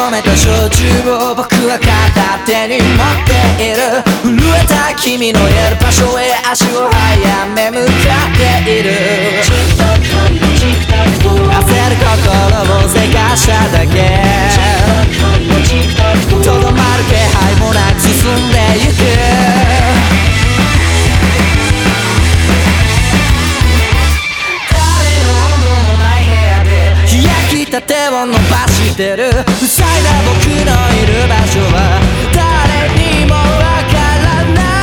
込めた焼酎を僕は片手に持っている。震えた君のいる場所へ足を早め向かっている。焦る心をせかしただけ、とどまる気配もなく進んでゆく。手を伸ばしてる。塞いだ僕のいる場所は誰にもわからない。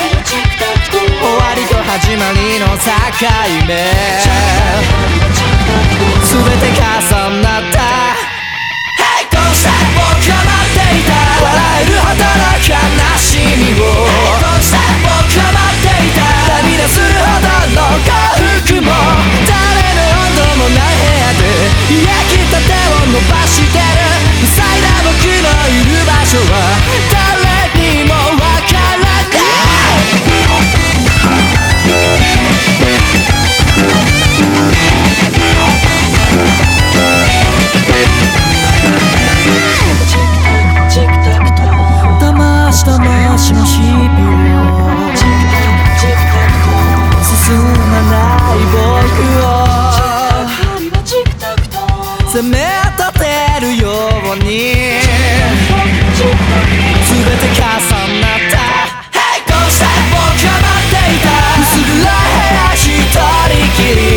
終わりと始まりの境目、全て重なった。並行して僕は待っていた。笑えるほどの悲しみを並行して僕は待っていた。涙するほどの幸福も誰の温度もない部屋で焼きたてを伸ばしてる。塞いだ僕のいる場所は誰にもわからない。騙したましの日々を進まない僕を責め立てるように全て重なった。並行して僕は待っていた。薄暗い部屋一人きり